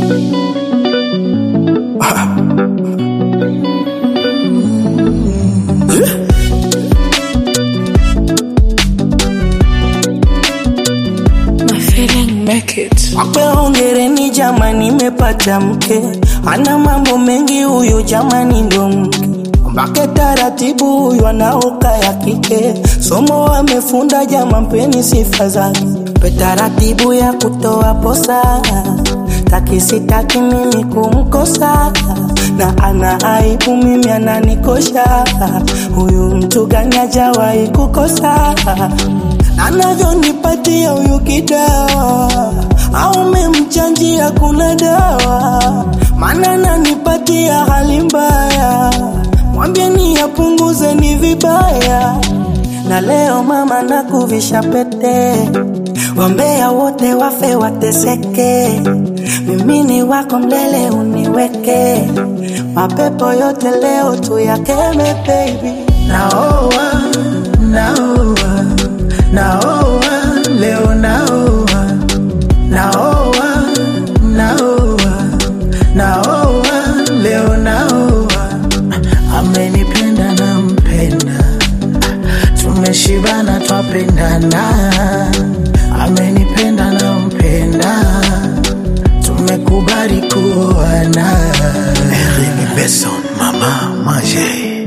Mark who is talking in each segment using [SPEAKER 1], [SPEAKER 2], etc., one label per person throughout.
[SPEAKER 1] Wape hongereni jamani, nimepata mke ana mambo mengi huyu jamani, ndo mke mbake taratibu huyu anaoka ya kike, somo amefunda jama, mpeni sifa zake, pe taratibu ya kutoa posa, takisitaki mimi kumkosa, na ana aibu mimi ananikosha, huyu mtu gani hajawahi kukosa, anavyonipatia huyu kidawa, au memchanjia kuna dawa, maana ananipatia hali mbaya, mwambieni apunguze ni vibaya, na leo mama nakuvisha pete, wambea wote wafe wateseke, mimi ni wako mlele uniweke, mapepo yote leo tuyakeme baby.
[SPEAKER 2] Naoa, naoa, naoa, leo naoa, naoa, naoa, naoa, leo naoa, amenipenda na mpenda, tumeshibana twapendana, amenipenda na mpenda, tumekubali kuoana.
[SPEAKER 3] Rémi Besson, Maman Manger,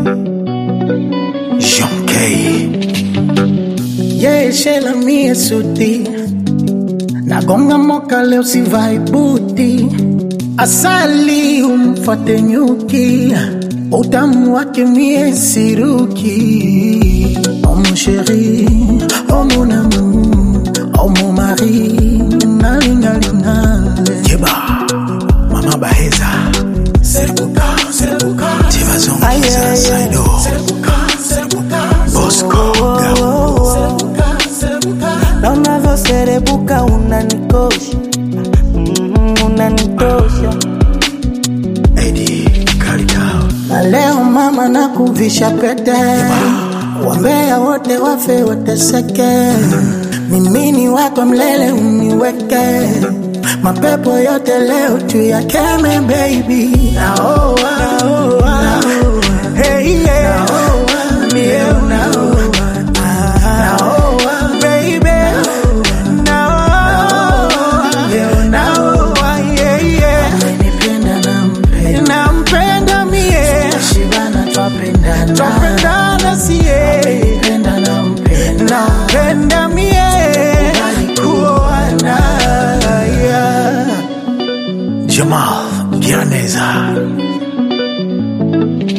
[SPEAKER 3] Jean Kay.
[SPEAKER 2] Shela mie suti, nagonga moka leo si vai buti, asali umfate nyuki, utamu wake mie siruki. Oh mon chéri, oh mon amour, oh mon mari, nalingalinga
[SPEAKER 3] Jeba, Mama Baheza, Serbuka, Serbuka, Tivazon, Saido, Bosco,
[SPEAKER 1] na unavyo serebuka unanikosha, unanikosha
[SPEAKER 3] Eddie Karitao.
[SPEAKER 2] Na leo mama nakuvisha pete, wambea wote wafe wateseke, mimi ni wako mlele uniweke, mapepo yote leo tuyakeme baby. Naoa, naoa, hey yeah, naoa, mie unaoa, naoa baby, naoa, leo naoa, yeah yeah, amenipenda nampenda mie, shibana twapendana siye, amenipenda nampenda mie, kuoana yeah.
[SPEAKER 3] Jamal Giraneza.